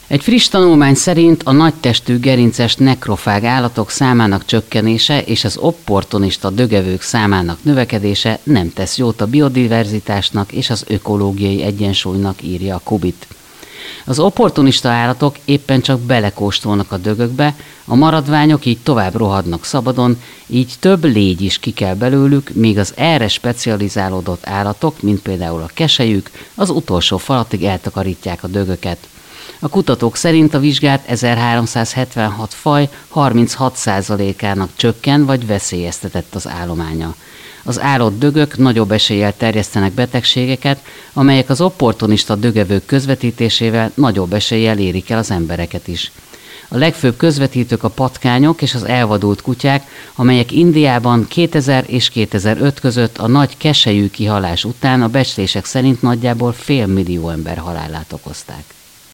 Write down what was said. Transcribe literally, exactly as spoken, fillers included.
Egy friss tanulmány szerint a nagytestű gerinces nekrofág állatok számának csökkenése és az opportunista dögevők számának növekedése nem tesz jót a biodiverzitásnak és az ökológiai egyensúlynak, írja a Kubit. Az opportunista állatok éppen csak belekóstolnak a dögökbe, a maradványok így tovább rohadnak szabadon, így több légy is kikel belőlük, míg az erre specializálódott állatok, mint például a keselyük, az utolsó falatig eltakarítják a dögöket. A kutatók szerint a vizsgált ezerháromszázhetvenhat faj harminchat százalékának csökken vagy veszélyeztetett az állománya. Az állott dögök nagyobb eséllyel terjesztenek betegségeket, amelyek az opportunista dögevők közvetítésével nagyobb eséllyel érik el az embereket is. A legfőbb közvetítők a patkányok és az elvadult kutyák, amelyek Indiában kétezer és kétezer-öt között a nagy keselyű kihalás után a becslések szerint nagyjából fél millió ember halálát okozták.